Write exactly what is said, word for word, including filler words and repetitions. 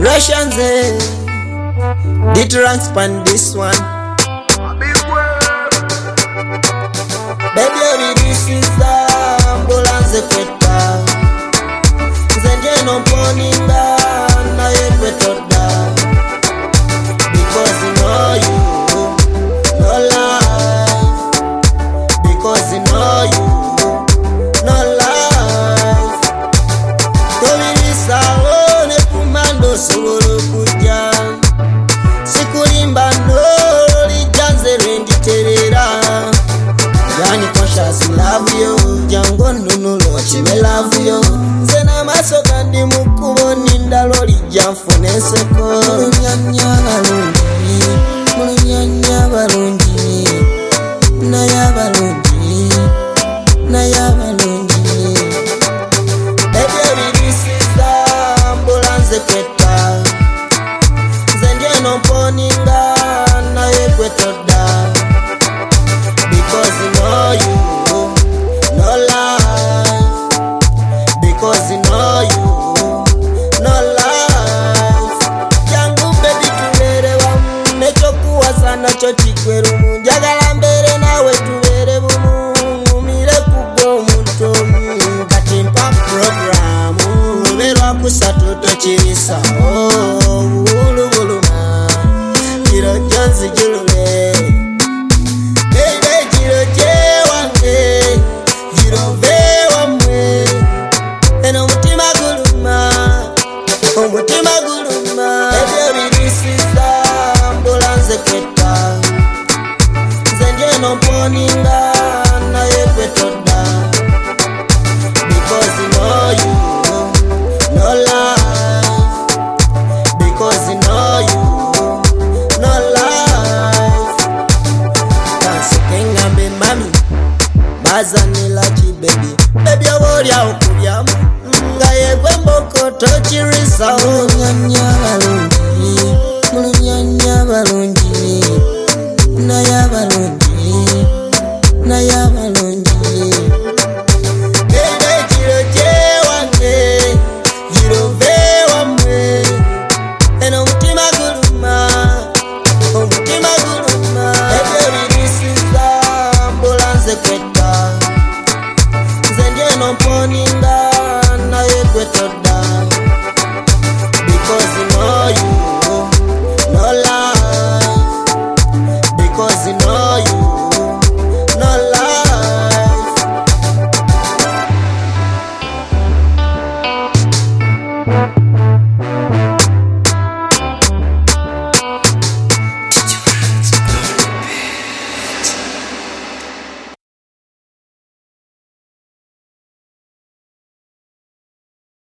Russians, eh? The trunks pan this one. Baby, this is the ambulance kweta. Zenje no poninga na yekwetoda. Because you know you, no life. Because you know you, no life. Tobirisa one kumando solo kuja. Sikulimba no lijanze rendi terera. Yani conscious love you, jango nunulo chime love you. Zena maso kandi mukuboni ndaloli janfuneseko. Mulunyanya balungi, mulunyanya balungi, naya balungi, naya balungi. Baby, this is the ambulance kweta. Zenje no poninga na yekwetoda. Because you know you, no life. Because you know you, no life. Jangu baby tubere wamu, nechokuwa sana chochikweru munjagala mbere nawe tubere bumu. Mumire kugo mutomu, katimpa programu. Uberwa kusatu tochirisa, oh, ulu ulu ma. Kiro jansi julule. Umutima guluma. Baby, this is the ambulance kweta. Zenje no poninga na yekwetoda. Because you know you, no life. Because you know you, no life. Dance kenga mbe mami, bazanila chi baby. Baby aworia okuliamu. Ngaye kwemboko tochirisa. Mulunyanya balungi, mulunyanya balungi.